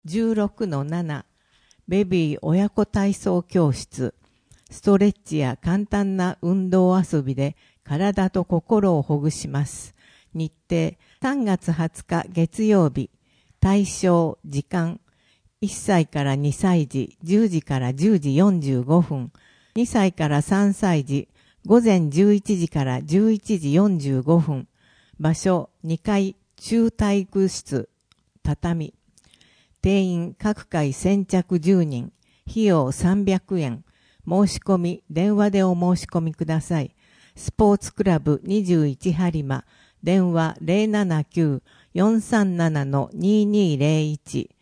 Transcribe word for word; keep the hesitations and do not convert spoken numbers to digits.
じゅうろくのなな ベビー親子体操教室。ストレッチや簡単な運動遊びで体と心をほぐします。日程さんがつはつか月曜日。対象時間いっさいからにさいじじゅうじからじゅうじよんじゅうごふん。にさいからさんさいじ午前じゅういちじからじゅういちじよんじゅうごふん。場所にかい中体育室畳。定員各回先着じゅうにん。費用さんびゃくえん。申し込み電話でお申し込みください。スポーツクラブにじゅういち播磨電話 ゼロななきゅう よんさんなな にーにーゼロいち